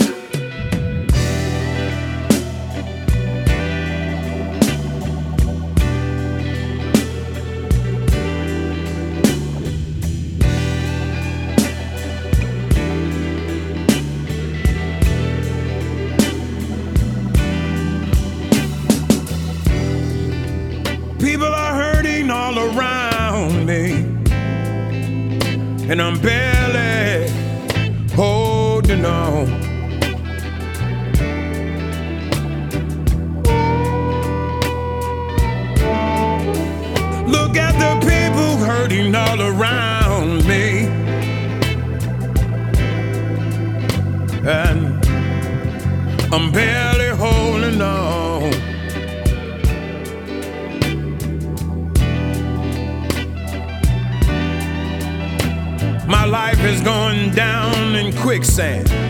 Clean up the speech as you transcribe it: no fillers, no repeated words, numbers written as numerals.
People are hurting all around me, and I'm barely holding on. Look at the people hurting all around me, and I'm barely holding on. My life is going down in quicksand.